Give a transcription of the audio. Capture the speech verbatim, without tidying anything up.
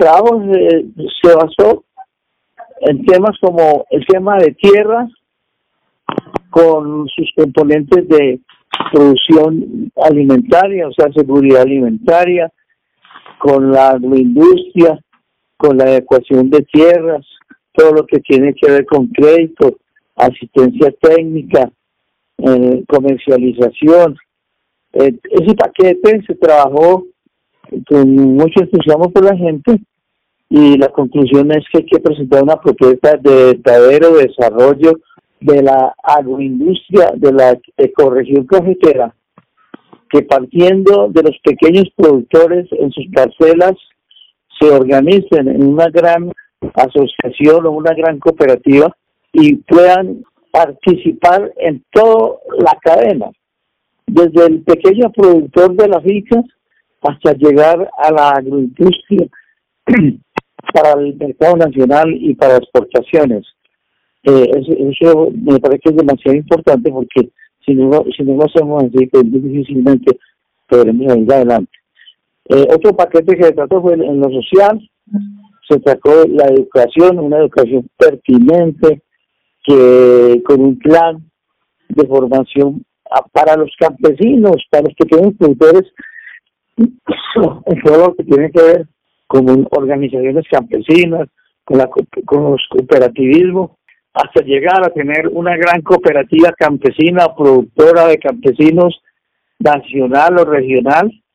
trabajo se, se basó en temas como el tema de tierra, con sus componentes de producción alimentaria, o sea, seguridad alimentaria, con la agroindustria, con la adecuación de tierras, todo lo que tiene que ver con crédito, asistencia técnica, eh, comercialización. Eh, ese paquete se trabajó con mucho entusiasmo por la gente y la conclusión es que hay que presentar una propuesta de verdadero desarrollo de la agroindustria de la ecorregión cafetera, que partiendo de los pequeños productores en sus parcelas se organicen en una gran asociación o una gran cooperativa y puedan participar en toda la cadena, desde el pequeño productor de la finca hasta llegar a la agroindustria para el mercado nacional y para exportaciones. Eh, eso, eso me parece que es demasiado importante, porque si no, si no lo hacemos así, pues difícilmente podremos ir adelante. Eh, otro paquete que se trató fue en lo social. Se trató la educación, una educación pertinente, que con un plan de formación para los campesinos, para los pequeños productores, en todo lo que tiene que ver con organizaciones campesinas, con, la, con los cooperativismos, hasta llegar a tener una gran cooperativa campesina, productora de campesinos, nacional o regional,